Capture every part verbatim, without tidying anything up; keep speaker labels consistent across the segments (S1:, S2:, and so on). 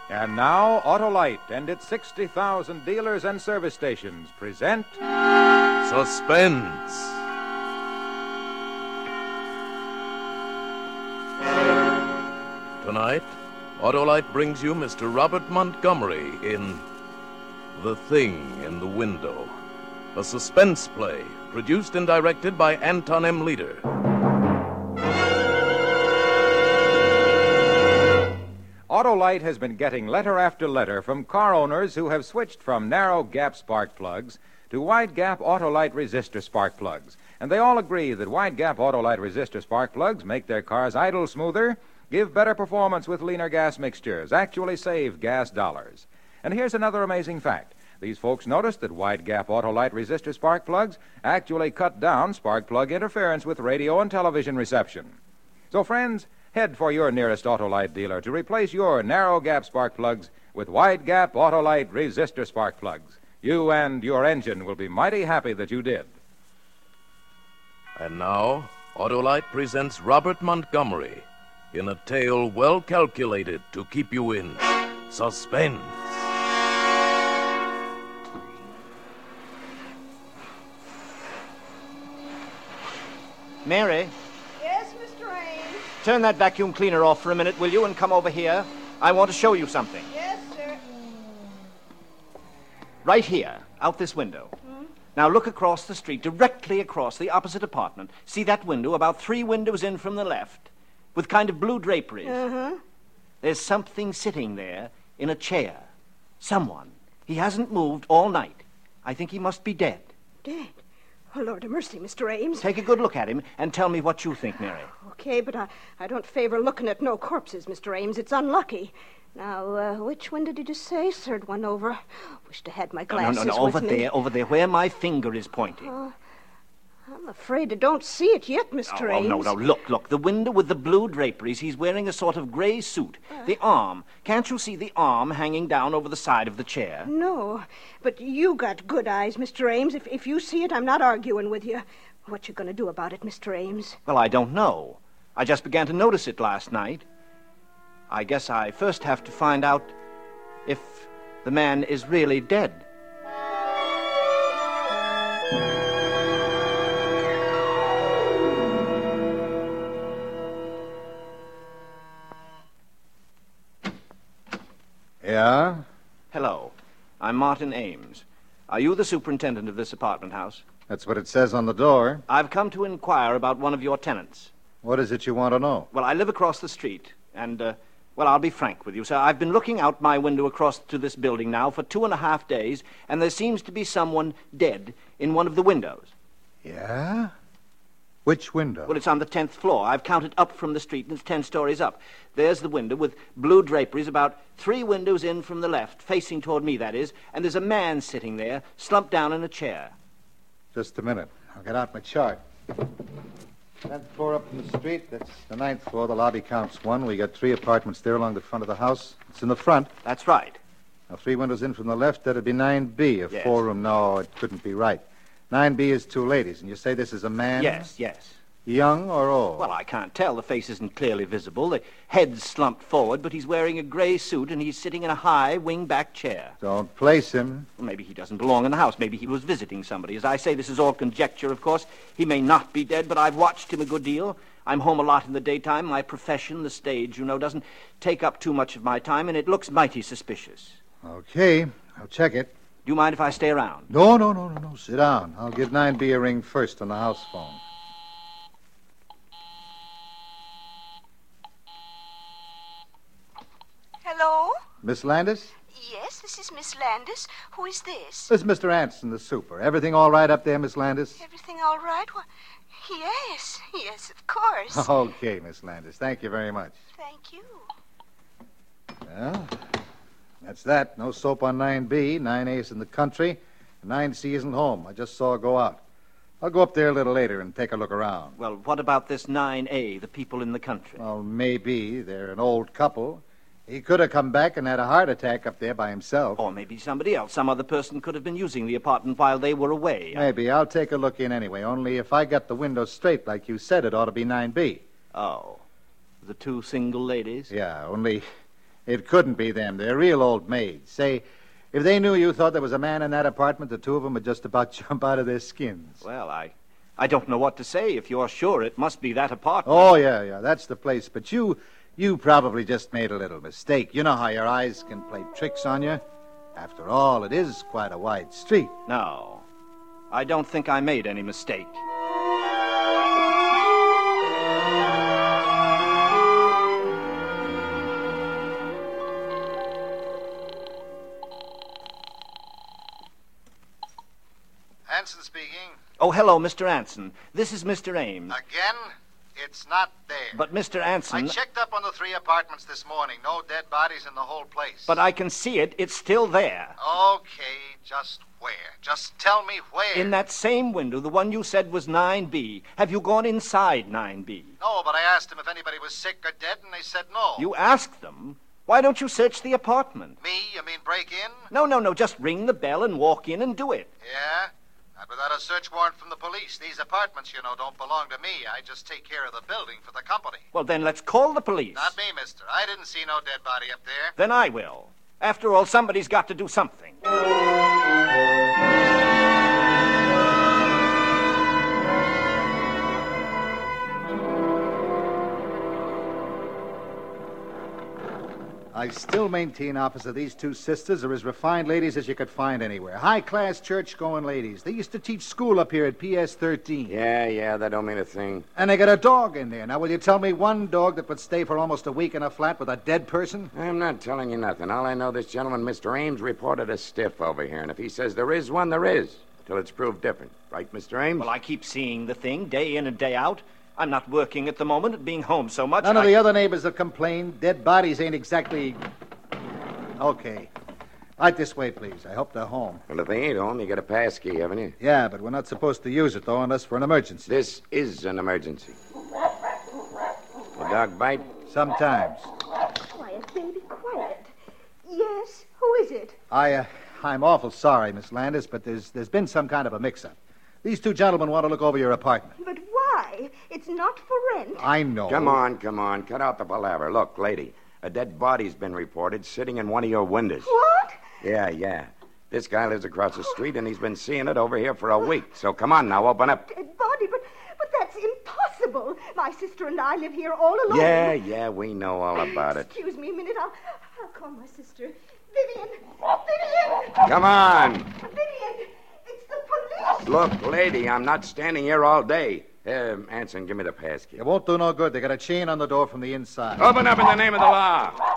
S1: And now, Autolite and its sixty thousand dealers and service stations present...
S2: Suspense. Tonight, Autolite brings you Mister Robert Montgomery in The Thing in the Window, a suspense play produced and directed by Anton M. Leader.
S1: Autolite has been getting letter after letter from car owners who have switched from narrow gap spark plugs to wide gap Autolite resistor spark plugs. And they all agree that wide gap Autolite resistor spark plugs make their cars idle smoother, give better performance with leaner gas mixtures, actually save gas dollars. And here's another amazing fact. These folks noticed that wide gap Autolite resistor spark plugs actually cut down spark plug interference with radio and television reception. So, friends, head for your nearest Autolite dealer to replace your narrow gap spark plugs with wide gap Autolite resistor spark plugs. You and your engine will be mighty happy that you did.
S2: And now, Autolite presents Robert Montgomery in a tale well calculated to keep you in suspense.
S3: Mary?
S4: Yes, Mister Ames?
S3: Turn that vacuum cleaner off for a minute, will you, and come over here. I want to show you something.
S4: Yes, sir.
S3: Right here, out this window. Hmm? Now look across the street, directly across the opposite apartment. See that window, about three windows in from the left, with kind of blue draperies.
S4: Uh-huh.
S3: There's something sitting there in a chair. Someone. He hasn't moved all night. I think he must be dead.
S4: Dead? Oh, Lord of mercy, Mister Ames.
S3: Take a good look at him and tell me what you think, Mary.
S4: Okay, but I, I don't favor looking at no corpses, Mister Ames. It's unlucky. Now, uh, which window did you say? Third one over. Wish to had my glasses
S3: No, no, no, over
S4: with me.
S3: there, over there, where my finger is pointing.
S4: Uh, I'm afraid I don't see it yet, Mister
S3: Oh, oh,
S4: Ames.
S3: no, no, look, look, the window with the blue draperies. He's wearing a sort of gray suit. Uh, the arm. Can't you see the arm hanging down over the side of the chair?
S4: No, but you got good eyes, Mister Ames. If, if you see it, I'm not arguing with you. What you going to do about it, Mister Ames?
S3: Well, I don't know. I just began to notice it last night. I guess I first have to find out if the man is really dead.
S1: Yeah?
S3: Hello. I'm Martin Ames. Are you the superintendent of this apartment house?
S5: That's what it says on the door.
S3: I've come to inquire about one of your tenants.
S5: What is it you want to know?
S3: Well, I live across the street, and, uh, well, I'll be frank with you, sir. I've been looking out my window across to this building now for two and a half days, and there seems to be someone dead in one of the windows.
S5: Yeah? Which window?
S3: Well, it's on the tenth floor. I've counted up from the street, and it's ten stories up. There's the window with blue draperies, about three windows in from the left, facing toward me, that is, and there's a man sitting there, slumped down in a chair.
S5: Just a minute. I'll get out my chart. Tenth floor up from the street. That's the ninth floor. The lobby counts one. We got three apartments there along the front of the house. It's in the front.
S3: That's right.
S5: Now, three windows in from the left, that'd be nine B, a
S3: Yes.
S5: four-room. No, it couldn't be right. nine B is two ladies, and you say this is a man?
S3: Yes, yes.
S5: Young or old?
S3: Well, I can't tell. The face isn't clearly visible. The head's slumped forward, but he's wearing a gray suit, and he's sitting in a high, wing-back chair.
S5: Don't place him.
S3: Well, maybe he doesn't belong in the house. Maybe he was visiting somebody. As I say, this is all conjecture, of course. He may not be dead, but I've watched him a good deal. I'm home a lot in the daytime. My profession, the stage, you know, doesn't take up too much of my time, and it looks mighty suspicious.
S5: Okay, I'll check it.
S3: Do you mind if I stay around?
S5: No, no, no, no, no. Sit down. I'll give nine B a ring first on the house phone.
S4: Hello?
S5: Miss Landis?
S4: Yes, this is Miss Landis. Who is this?
S5: This is Mister Anson, the super. Everything all right up there, Miss Landis?
S4: Everything all right? Well, yes, yes, of course.
S5: Okay, Miss Landis. Thank you very much.
S4: Thank you.
S5: Well, that's that. No soap on nine B. nine A's in the country. And nine C isn't home. I just saw her go out. I'll go up there a little later and take a look around.
S3: Well, what about this nine A, the people in the country?
S5: Well, maybe. They're an old couple. He could have come back and had a heart attack up there by himself.
S3: Or maybe somebody else. Some other person could have been using the apartment while they were away.
S5: Maybe. I'll take a look in anyway. Only if I got the window straight like you said, it ought to be nine B.
S3: Oh. The two single ladies?
S5: Yeah, only It couldn't be them. They're real old maids. Say, if they knew you thought there was a man in that apartment, the two of them would just about jump out of their skins.
S3: Well, I... I don't know what to say. If you're sure, it must be that apartment.
S5: Oh, yeah, yeah, that's the place. But you, you probably just made a little mistake. You know how your eyes can play tricks on you? After all, it is quite a wide street.
S3: No, I don't think I made any mistake.
S5: Hanson speaking.
S3: Oh, hello, Mister Anson. This is Mister Ames.
S5: Again? It's not there.
S3: But, Mister Anson...
S5: I checked up on the three apartments this morning. No dead bodies in the whole place.
S3: But I can see it. It's still there.
S5: Okay, just where? Just tell me where.
S3: In that same window, the one you said was nine B. Have you gone inside nine B?
S5: No, but I asked them if anybody was sick or dead, and they said no.
S3: You asked them? Why don't you search the apartment?
S5: Me? You mean break in?
S3: No, no, no. Just ring the bell and walk in and do it.
S5: Yeah? Not without a search warrant from the police. These apartments, you know, don't belong to me. I just take care of the building for the company.
S3: Well, then let's call the police.
S5: Not me, mister. I didn't see no dead body up there.
S3: Then I will. After all, somebody's got to do something. I still maintain, officer, these two sisters are as refined ladies as you could find anywhere. High-class church-going ladies. They used to teach school up here at P S thirteen.
S6: Yeah, yeah, that don't mean a thing.
S5: And they got a dog in there. Now, will you tell me one dog that would stay for almost a week in a flat with a dead person?
S6: I'm not telling you nothing. All I know, this gentleman, Mister Ames, reported a stiff over here. And if he says there is one, there is. Till it's proved different. Right, Mister Ames?
S3: Well, I keep seeing the thing day in and day out. I'm not working at the moment at being home so much.
S5: None
S3: I...
S5: of the other neighbors have complained. Dead bodies ain't exactly... Okay. Right this way, please. I hope they're home.
S6: Well, if they ain't home, you got a pass key, haven't you?
S5: Yeah, but we're not supposed to use it, though, unless for an emergency.
S6: This is an emergency. The dog bite?
S5: Sometimes.
S4: Quiet, baby, quiet. Yes, who is it?
S5: I, uh, I'm awful sorry, Miss Landis, but there's there's been some kind of a mix-up. These two gentlemen want to look over your apartment.
S4: But why? It's not for rent.
S5: I know.
S6: Come on, come on. Cut out the palaver. Look, lady, a dead body's been reported sitting in one of your windows.
S4: What?
S6: Yeah, yeah. This guy lives across the street, and he's been seeing it over here for a week. So come on now, open up.
S4: Dead body, but, but that's impossible. My sister and I live here all alone.
S6: Yeah, yeah, we know all about it.
S4: Excuse me a minute. I'll, I'll call my sister. Vivian! Vivian!
S6: Come on.
S4: Vivian! It's the police!
S6: Look, lady, I'm not standing here all day. Uh, Anson, give me the pass key.
S5: It won't do no good. They got a chain on the door from the inside.
S6: Open up in the name of the law.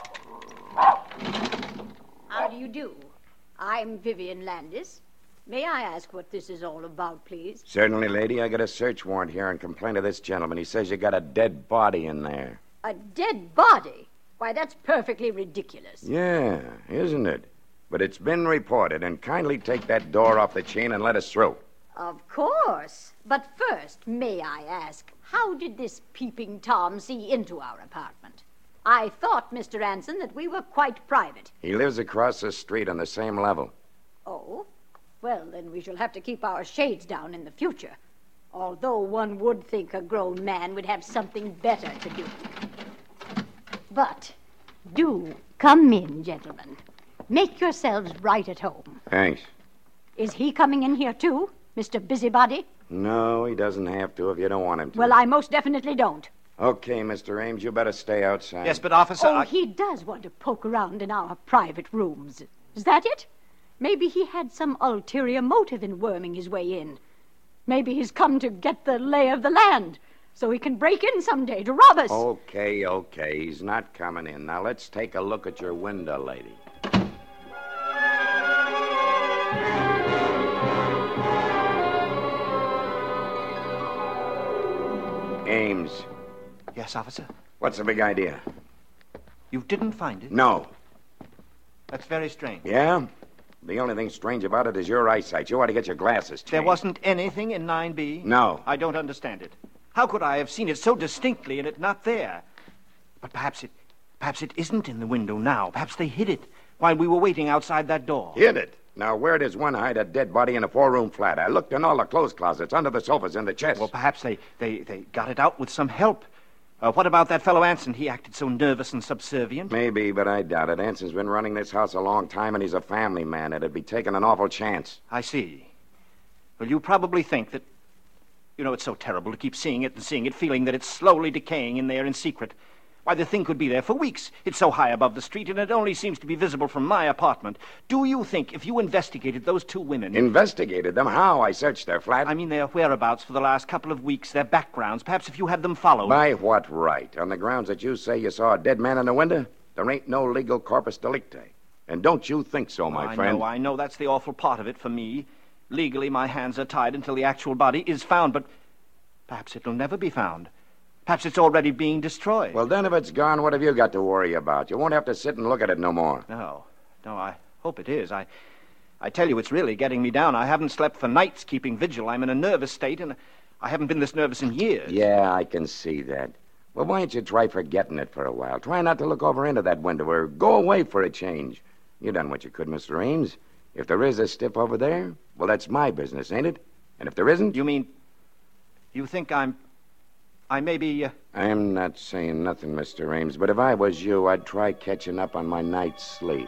S7: How do you do? I'm Vivian Landis. May I ask what this is all about, please?
S6: Certainly, lady. I got a search warrant here and complaint of this gentleman. He says you got a dead body in there.
S7: A dead body? Why, that's perfectly ridiculous.
S6: Yeah, isn't it? But it's been reported, and kindly take that door off the chain and let us through.
S7: Of course. But first, may I ask, how did this peeping Tom see into our apartment? I thought, Mister Anson, that we were quite private.
S6: He lives across the street on the same level.
S7: Oh? Well, then we shall have to keep our shades down in the future. Although one would think a grown man would have something better to do. But do come in, gentlemen. Make yourselves right at home.
S6: Thanks.
S7: Is he coming in here, too, Mister Busybody?
S6: No, he doesn't have to if you don't want him to.
S7: Well, I most definitely don't.
S6: Okay, Mister Ames, you better stay outside.
S3: Yes, but, officer...
S7: Oh,
S3: I...
S7: he does want to poke around in our private rooms. Is that it? Maybe he had some ulterior motive in worming his way in. Maybe he's come to get the lay of the land, so he can break in someday to rob us.
S6: Okay, okay, he's not coming in. Now, let's take a look at your window, lady. Ames.
S3: Yes, officer?
S6: What's the big idea?
S3: You didn't find it?
S6: No.
S3: That's very strange.
S6: Yeah? The only thing strange about it is your eyesight. You ought to get your glasses changed.
S3: There wasn't anything in nine B?
S6: No.
S3: I don't understand it. How could I have seen it so distinctly and it not there? But perhaps it perhaps it isn't in the window now. Perhaps they hid it while we were waiting outside that door.
S6: Hid it? Now, where does one hide a dead body in a four-room flat? I looked in all the clothes closets, under the sofas, in the chest.
S3: Well, perhaps they, they, they got it out with some help. Uh, what about that fellow Anson? He acted so nervous and subservient.
S6: Maybe, but I doubt it. Anson's been running this house a long time, and he's a family man. It'd be taking an awful chance.
S3: I see. Well, you probably think that... You know, it's so terrible to keep seeing it and seeing it, feeling that it's slowly decaying in there in secret. Why, the thing could be there for weeks. It's so high above the street, and it only seems to be visible from my apartment. Do you think if you investigated those two women...
S6: Investigated them? How? I searched their flat.
S3: I mean, their whereabouts for the last couple of weeks, their backgrounds. Perhaps if you had them followed...
S6: By what right? On the grounds that you say you saw a dead man in the window? There ain't no legal corpus delicti. And don't you think so, my
S3: I
S6: friend?
S3: I know, I know. That's the awful part of it for me. Legally, my hands are tied until the actual body is found, but perhaps it'll never be found. Perhaps it's already being destroyed.
S6: Well, then if it's gone, what have you got to worry about? You won't have to sit and look at it no more.
S3: No. No, I hope it is. I I tell you, it's really getting me down. I haven't slept for nights keeping vigil. I'm in a nervous state, and I haven't been this nervous in years.
S6: Yeah, I can see that. Well, why don't you try forgetting it for a while? Try not to look over into that window, or go away for a change. You done what you could, Mister Ames. If there is a stiff over there, well, that's my business, ain't it? And if there isn't...
S3: You mean... You think I'm... I may be... Uh...
S6: I'm not saying nothing, Mister Ames, but if I was you, I'd try catching up on my night's sleep.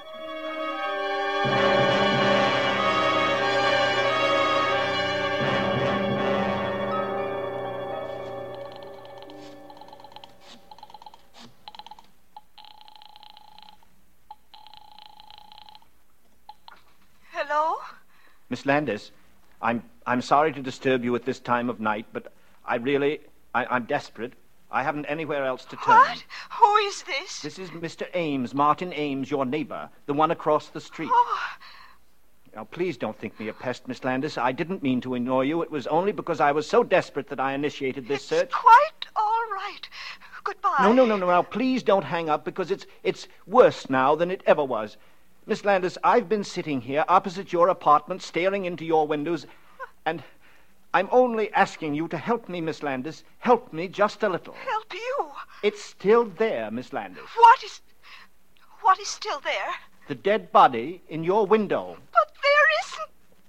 S4: Hello?
S3: Miss Landis, I'm I'm sorry to disturb you at this time of night, but I really... I, I'm desperate. I haven't anywhere else to turn.
S4: What? Who is this?
S3: This is Mister Ames, Martin Ames, your neighbor, the one across the street.
S4: Oh.
S3: Now, please don't think me a pest, Miss Landis. I didn't mean to annoy you. It was only because I was so desperate that I initiated this
S4: It's
S3: search.
S4: quite all right. Goodbye.
S3: No, no, no, no. Now, please don't hang up, because it's it's worse now than it ever was. Miss Landis, I've been sitting here opposite your apartment, staring into your windows, and I'm only asking you to help me, Miss Landis. Help me just a little.
S4: Help you?
S3: It's still there, Miss Landis.
S4: What is... What is still there?
S3: The dead body in your window.
S4: But there isn't.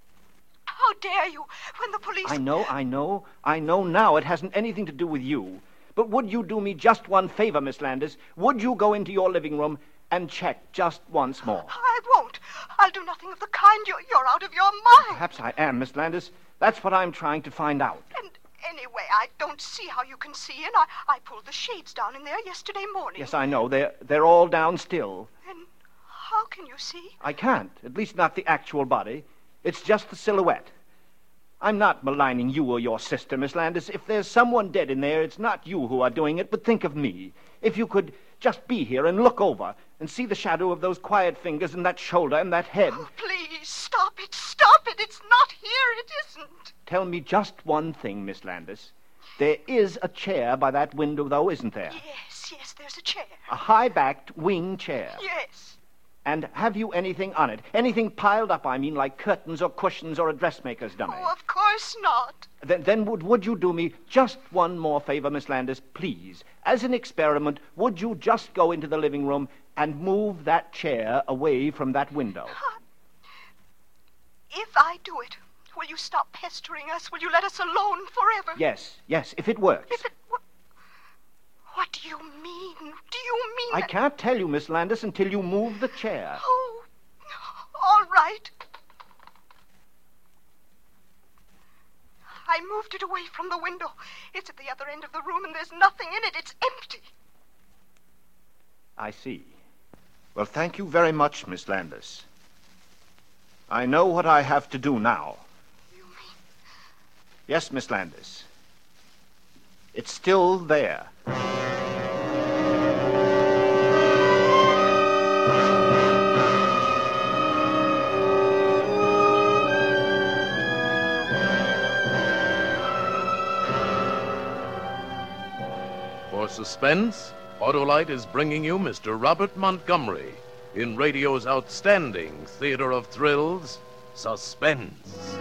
S4: How dare you, when the police...
S3: I know, I know, I know now it hasn't anything to do with you. But would you do me just one favor, Miss Landis? Would you go into your living room and check just once more?
S4: I won't. I'll do nothing of the kind. You're, you're out of your mind.
S3: Perhaps I am, Miss Landis. That's what I'm trying to find out.
S4: And anyway, I don't see how you can see in. I, I pulled the shades down in there yesterday morning.
S3: Yes, I know. They're, they're all down still.
S4: And how can you see?
S3: I can't. At least not the actual body. It's just the silhouette. I'm not maligning you or your sister, Miss Landis. If there's someone dead in there, it's not you who are doing it, but think of me. If you could just be here and look over and see the shadow of those quiet fingers and that shoulder and that head.
S4: Oh, please, stop it, stop it. It's not here, it isn't.
S3: Tell me just one thing, Miss Landis. There is a chair by that window, though, isn't there?
S4: Yes, yes, there's a chair.
S3: A high-backed wing chair.
S4: Yes.
S3: And have you anything on it? Anything piled up, I mean, like curtains or cushions or a dressmaker's dummy?
S4: Oh, of course not.
S3: Then, then would, would you do me just one more favor, Miss Landis, please? As an experiment, would you just go into the living room and move that chair away from that window?
S4: Uh, if I do it, will you stop pestering us? Will you let us alone forever?
S3: Yes, yes, if it works.
S4: If it... What, what do you mean? Do you mean...
S3: I
S4: that...
S3: can't tell you, Miss Landis, until you move the chair.
S4: Oh, all right. I moved it away from the window. It's at the other end of the room, and there's nothing in it. It's empty.
S3: I see. Well, thank you very much, Miss Landis. I know what I have to do now.
S4: You mean...
S3: Yes, Miss Landis. It's still there.
S2: For suspense, Autolite is bringing you Mister Robert Montgomery in radio's outstanding theater of thrills, Suspense.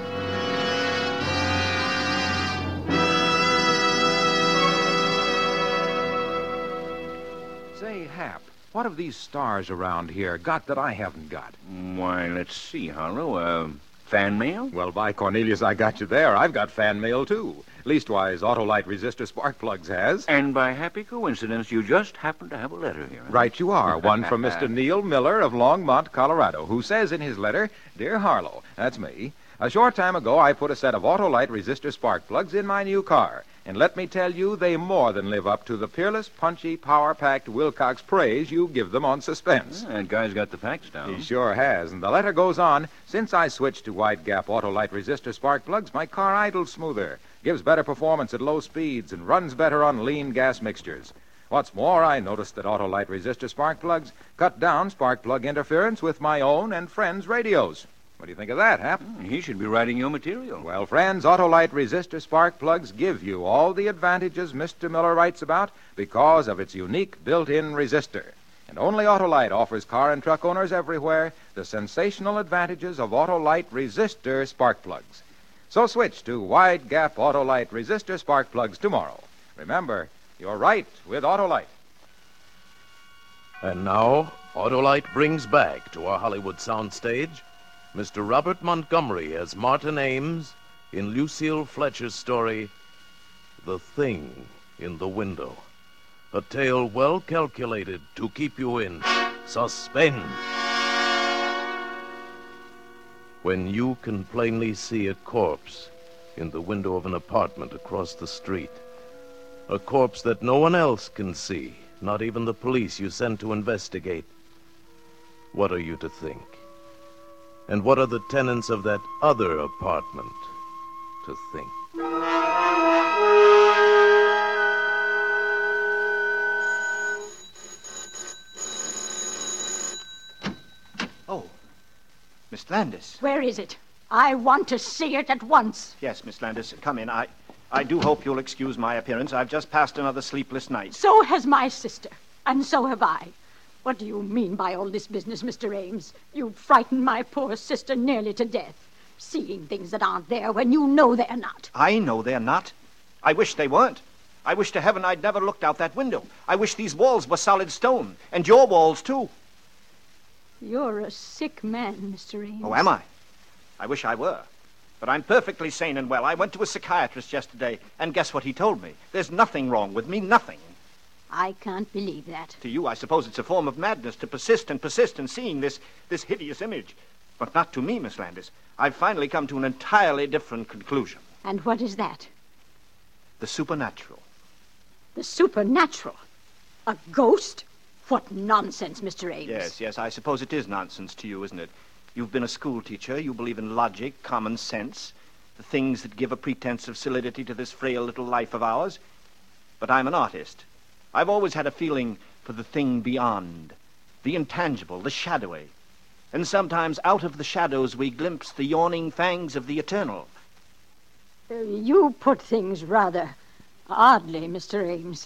S1: Say, Hap, what have these stars around here got that I haven't got?
S8: Why, let's see, Harlow. Uh, fan mail?
S1: Well, by Cornelius, I got you there. I've got fan mail, too. Leastwise, Autolite resistor spark plugs has.
S8: And by happy coincidence, you just happen to have a letter here. Huh?
S1: Right you are. One from Mister Neil Miller of Longmont, Colorado, who says in his letter, Dear Harlow, that's me, a short time ago I put a set of Autolite resistor spark plugs in my new car. And let me tell you, they more than live up to the peerless, punchy, power-packed Wilcox praise you give them on Suspense.
S8: Yeah, that guy's got the facts down.
S1: He sure has. And the letter goes on, since I switched to wide gap Autolite resistor spark plugs, my car idles smoother, gives better performance at low speeds, and runs better on lean gas mixtures. What's more, I noticed that Autolite resistor spark plugs cut down spark plug interference with my own and friends' radios. What do you think of that, Hap?
S8: He should be writing your material.
S1: Well, friends, Autolite resistor spark plugs give you all the advantages Mister Miller writes about because of its unique built-in resistor. And only Autolite offers car and truck owners everywhere the sensational advantages of Autolite resistor spark plugs. So switch to wide gap Autolite resistor spark plugs tomorrow. Remember, you're right with Autolite.
S2: And now, Autolite brings back to our Hollywood soundstage Mister Robert Montgomery as Martin Ames in Lucille Fletcher's story, The Thing in the Window. A tale well calculated to keep you in suspense. When you can plainly see a corpse in the window of an apartment across the street, a corpse that no one else can see, not even the police you send to investigate, what are you to think? And what are the tenants of that other apartment to think?
S3: Oh, Miss Landis.
S7: Where is it? I want to see it at once.
S3: Yes, Miss Landis, come in. I, I do hope you'll excuse my appearance. I've just passed another sleepless night.
S7: So has my sister, and so have I. What do you mean by all this business, Mister Ames? You frightened my poor sister nearly to death, seeing things that aren't there when you know they're not.
S3: I know they're not. I wish they weren't. I wish to heaven I'd never looked out that window. I wish these walls were solid stone, and your walls, too.
S7: You're a sick man, Mister Ames.
S3: Oh, am I? I wish I were. But I'm perfectly sane and well. I went to a psychiatrist yesterday, and guess what he told me? There's nothing wrong with me, nothing.
S7: I can't believe that.
S3: To you, I suppose it's a form of madness to persist and persist in seeing this, this hideous image. But not to me, Miss Landis. I've finally come to an entirely different conclusion.
S7: And what is that?
S3: The supernatural.
S7: The supernatural? A ghost? What nonsense, Mister Ames.
S3: Yes, yes, I suppose it is nonsense to you, isn't it? You've been a school teacher. You believe in logic, common sense, the things that give a pretense of solidity to this frail little life of ours. But I'm an artist. I've always had a feeling for the thing beyond, the intangible, the shadowy. And sometimes out of the shadows we glimpse the yawning fangs of the eternal.
S7: Uh, you put things rather oddly, Mister Ames.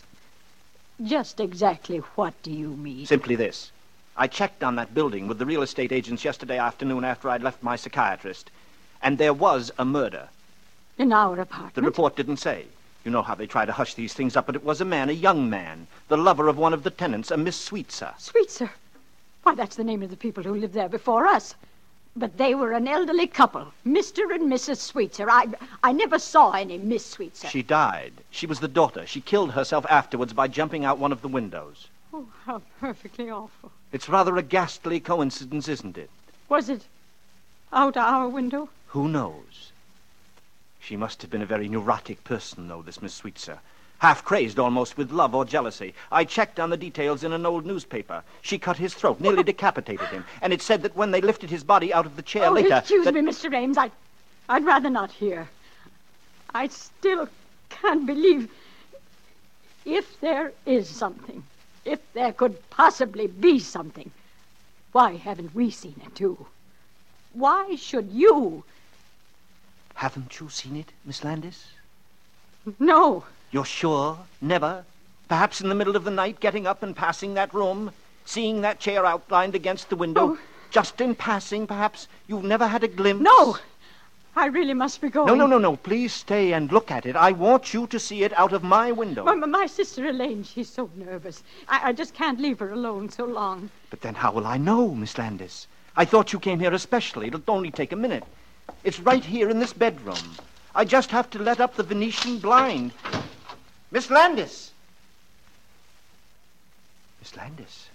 S7: Just exactly what do you mean?
S3: Simply this. I checked on that building with the real estate agents yesterday afternoon after I'd left my psychiatrist, and there was a murder.
S7: In our apartment?
S3: The report didn't say. You know how they try to hush these things up, but it was a man, a young man, the lover of one of the tenants, a Miss Sweetser.
S7: Sweetser? Why, that's the name of the people who lived there before us. But they were an elderly couple, Mister and Missus Sweetser. I, I never saw any Miss Sweetser.
S3: She died. She was the daughter. She killed herself afterwards by jumping out one of the windows.
S7: Oh, how perfectly awful.
S3: It's rather a ghastly coincidence, isn't it?
S7: Was it out our window?
S3: Who knows? She must have been a very neurotic person, though, this Miss Sweetser. Half crazed almost with love or jealousy. I checked on the details in an old newspaper. She cut his throat, nearly decapitated him. And it said that when they lifted his body out of the chair
S7: oh,
S3: later...
S7: excuse
S3: that...
S7: me, Mister Ames. I, I'd rather not hear. I still can't believe... If there is something, if there could possibly be something, why haven't we seen it, too? Why should you...
S3: Haven't you seen it, Miss Landis?
S7: No.
S3: You're sure? Never? Perhaps in the middle of the night, getting up and passing that room, seeing that chair outlined against the window?
S7: Oh.
S3: Just in passing, perhaps? You've never had a glimpse?
S7: No. I really must be going.
S3: No, no, no, no. Please stay and look at it. I want you to see it out of my window.
S7: My, my sister Elaine, she's so nervous. I, I just can't leave her alone so long.
S3: But then how will I know, Miss Landis? I thought you came here especially. It'll only take a minute. It's right here in this bedroom. I just have to let up the Venetian blind. Miss Landis. Miss Landis.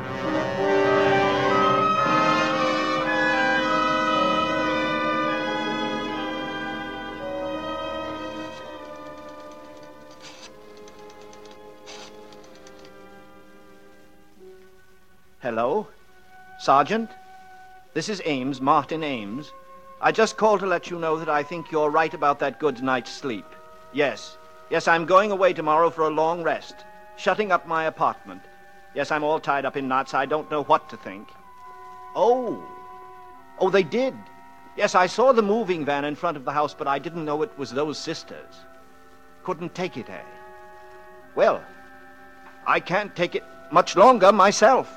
S3: Hello? Sergeant? This is Ames, Martin Ames. I just called to let you know that I think you're right about that good night's sleep. Yes. Yes, I'm going away tomorrow for a long rest. Shutting up my apartment. Yes, I'm all tied up in knots. I don't know what to think. Oh. Oh, they did. Yes, I saw the moving van in front of the house, but I didn't know it was those sisters. Couldn't take it, eh? Well, I can't take it much longer myself.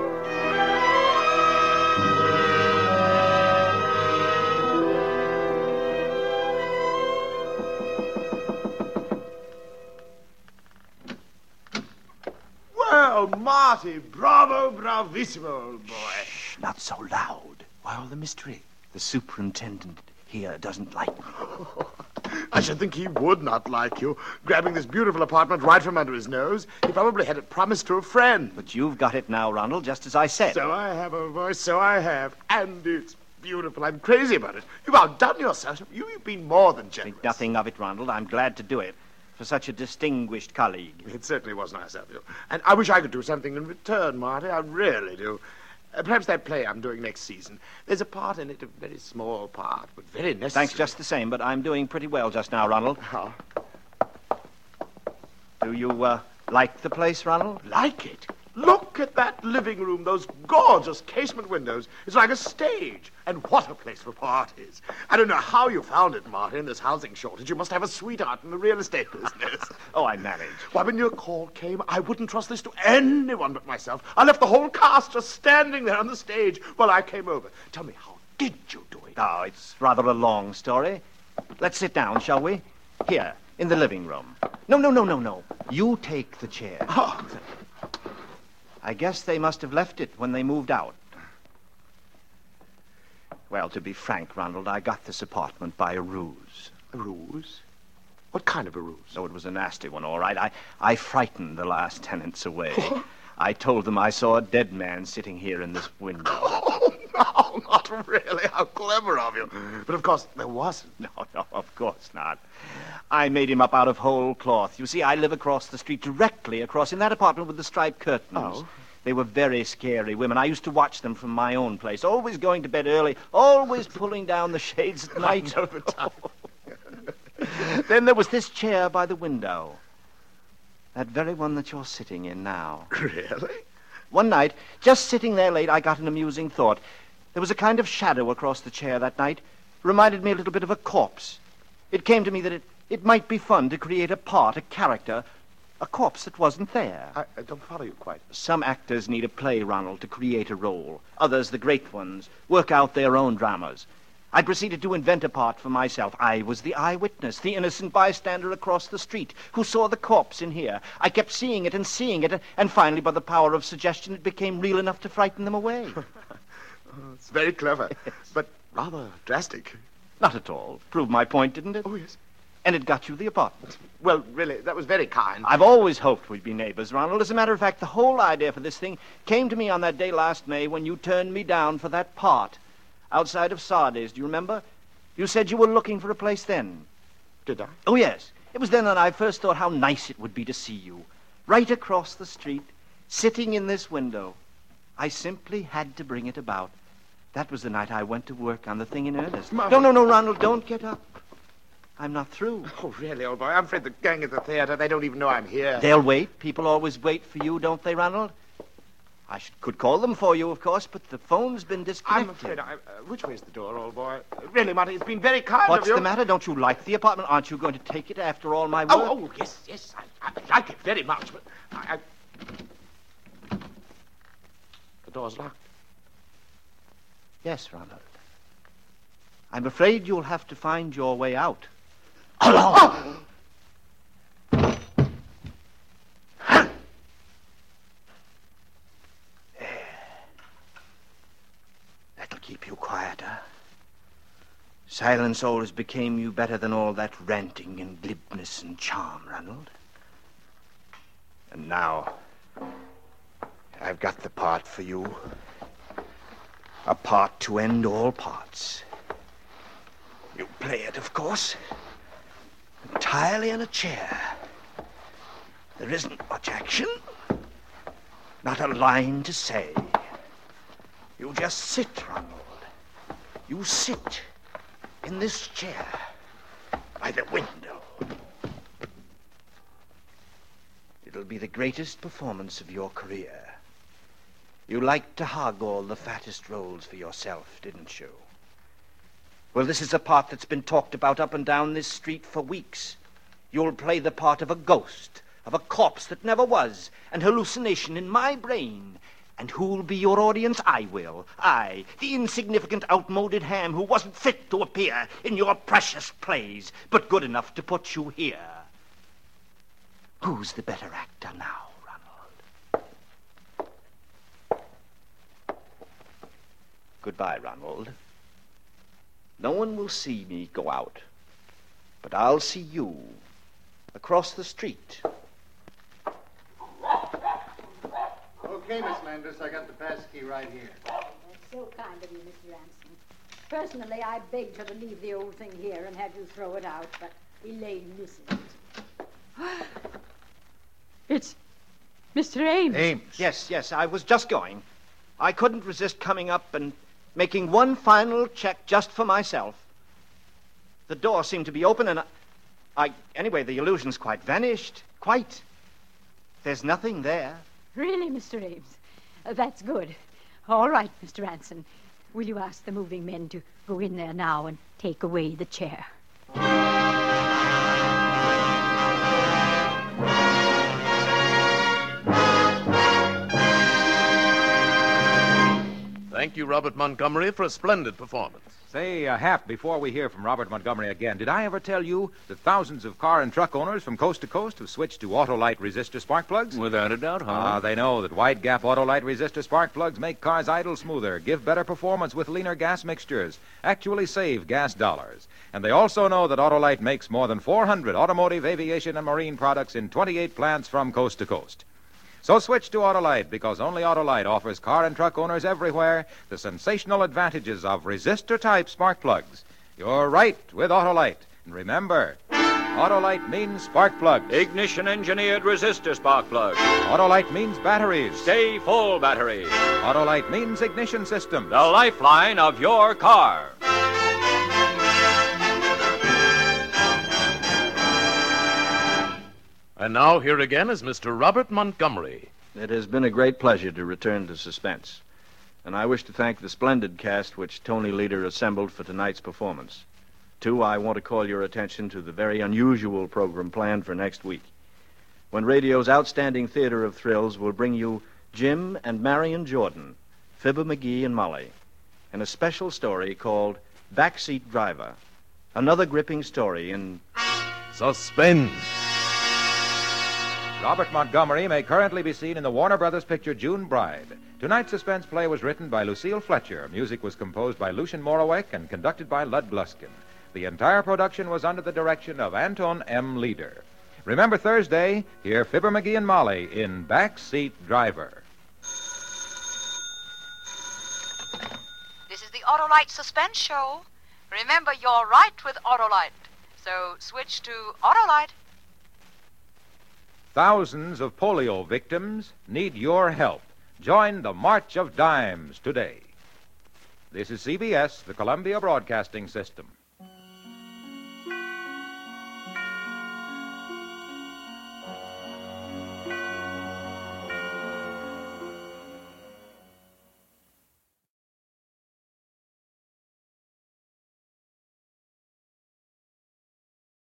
S9: Well, Marty, bravo, bravissimo, old boy.
S3: Shh, not so loud. Why all the mystery? The superintendent here doesn't like me.
S9: I should think he would not like you, grabbing this beautiful apartment right from under his nose. He probably had it promised to a friend.
S3: But you've got it now, Ronald, just as I said.
S9: So I have, old boy, so I have. And it's beautiful. I'm crazy about it. You've outdone yourself. You, you've been more than generous.
S3: Think nothing of it, Ronald. I'm glad to do it. For such a distinguished colleague.
S9: It certainly was nice of you. And I wish I could do something in return, Marty. I really do. Uh, perhaps that play I'm doing next season. There's a part in it, a very small part, but very necessary.
S3: Thanks just the same, but I'm doing pretty well just now, Ronald.
S9: Oh.
S3: Do you, uh, like the place, Ronald?
S9: Like it? Look at that living room, those gorgeous casement windows. It's like a stage. And what a place for parties. I don't know how you found it, Martin, this housing shortage. You must have a sweetheart in the real estate business.
S3: Oh, I managed.
S9: Why, when your call came, I wouldn't trust this to anyone but myself. I left the whole cast just standing there on the stage while I came over. Tell me, how did you do it?
S3: Oh, it's rather a long story. Let's sit down, shall we? Here, in the living room. No, no, no, no, no. You take the chair.
S9: Oh.
S3: I guess they must have left it when they moved out. Well, to be frank, Ronald, I got this apartment by a ruse.
S9: A ruse? What kind of a ruse?
S3: Oh, it was a nasty one, all right. I, I frightened the last tenants away. I told them I saw a dead man sitting here in this window.
S9: Oh, no, not really. How clever of you. But, of course, there wasn't.
S3: No, no, of course not. I made him up out of whole cloth. You see, I live across the street, directly across, in that apartment with the striped curtains.
S9: Oh.
S3: They were very scary women. I used to watch them from my own place, always going to bed early, always pulling down the shades at night.
S9: I know the type.
S3: Then there was this chair by the window. That very one that you're sitting in now.
S9: Really?
S3: One night, just sitting there late, I got an amusing thought. There was a kind of shadow across the chair that night. Reminded me a little bit of a corpse. It came to me that it, it might be fun to create a part, a character, a corpse that wasn't there.
S9: I, I don't follow you quite.
S3: Some actors need a play, Ronald, to create a role. Others, the great ones, work out their own dramas. I proceeded to invent a part for myself. I was the eyewitness, the innocent bystander across the street who saw the corpse in here. I kept seeing it and seeing it, and finally, by the power of suggestion, it became real enough to frighten them away.
S9: Oh, it's very clever, but rather drastic.
S3: Not at all. Proved my point, didn't it?
S9: Oh, yes.
S3: And it got you the apartment.
S9: Well, really, that was very kind.
S3: I've always hoped we'd be neighbors, Ronald. As a matter of fact, the whole idea for this thing came to me on that day last May when you turned me down for that part outside of Sardes. Do you remember? You said you were looking for a place then.
S9: Did I?
S3: Oh, yes. It was then that I first thought how nice it would be to see you. Right across the street, sitting in this window. I simply had to bring it about. That was the night I went to work on the thing in earnest.
S9: Mother.
S3: No, no, no, Ronald, don't get up. I'm not through.
S9: Oh, really, old boy? I'm afraid the gang at the theater, they don't even know I'm here.
S3: They'll wait. People always wait for you, don't they, Ronald? I should, could call them for you, of course, but the phone's been disconnected.
S9: I'm afraid I... Uh, which way's the door, old boy? Uh, really, Marty, it's been very kind
S3: What's
S9: of you.
S3: the matter? Don't you like the apartment? Aren't you going to take it after all my work?
S9: Oh, oh, yes, yes, I, I like it very much, but I, I... The door's locked.
S3: Yes, Ronald. I'm afraid you'll have to find your way out.
S9: Alone!
S3: That'll keep you quieter. Silence always became you better than all that ranting and glibness and charm, Ronald. And now, I've got the part for you. A part to end all parts. You play it, of course, entirely in a chair. There isn't much action, not a line to say. You just sit, Ronald. You sit in this chair by the window. It'll be the greatest performance of your career. You liked to hog all the fattest roles for yourself, didn't you? Well, this is a part that's been talked about up and down this street for weeks. You'll play the part of a ghost, of a corpse that never was, an hallucination in my brain. And who'll be your audience? I will. I, the insignificant, outmoded ham who wasn't fit to appear in your precious plays, but good enough to put you here. Who's the better actor now, Ronald? Goodbye, Ronald. No one will see me go out, but I'll see you across the street.
S5: Okay, Miss Landis, I got the pass key right here.
S7: That's so kind of you, Mister Ransom. Personally, I begged her to leave the old thing here and have you throw it out, but Elaine listened.
S10: It's Mister Ames.
S5: Ames.
S3: Yes, yes, I was just going. I couldn't resist coming up and making one final check just for myself. The door seemed to be open, and I... I anyway, the illusion's quite vanished. Quite. There's nothing there.
S7: Really, Mister Ames? Uh, that's good. All right, Mister Ransom. Will you ask the moving men to go in there now and take away the chair?
S2: Thank you, Robert Montgomery, for a splendid performance.
S1: Say, uh, Hap, before we hear from Robert Montgomery again, did I ever tell you that thousands of car and truck owners from coast to coast have switched to Autolite resistor spark plugs?
S8: Without a doubt, huh?
S1: Ah, they know that wide gap Autolite resistor spark plugs make cars idle smoother, give better performance with leaner gas mixtures, actually save gas dollars. And they also know that Autolite makes more than four hundred automotive, aviation, and marine products in twenty-eight plants from coast to coast. So switch to Autolite, because only Autolite offers car and truck owners everywhere the sensational advantages of resistor-type spark plugs. You're right with Autolite. And remember, Autolite means spark plugs.
S8: Ignition-engineered resistor spark plugs.
S1: Autolite means batteries.
S8: Stay full batteries.
S1: Autolite means ignition systems.
S8: The lifeline of your car.
S2: And now, here again is Mister Robert Montgomery.
S3: It has been a great pleasure to return to Suspense. And I wish to thank the splendid cast which Tony Leader assembled for tonight's performance. Too, I want to call your attention to the very unusual program planned for next week, when radio's outstanding theater of thrills will bring you Jim and Marion Jordan, Fibber McGee and Molly, and a special story called Backseat Driver, another gripping story in
S2: Suspense.
S1: Robert Montgomery may currently be seen in the Warner Brothers picture June Bride. Tonight's suspense play was written by Lucille Fletcher. Music was composed by Lucian Morawek and conducted by Lud Gluskin. The entire production was under the direction of Anton M. Leader. Remember Thursday, hear Fibber McGee and Molly in Backseat Driver.
S11: This is the Autolite Suspense Show. Remember, you're right with Autolite. So switch to Autolite.
S1: Thousands of polio victims need your help. Join the March of Dimes today. This is C B S, the Columbia Broadcasting System.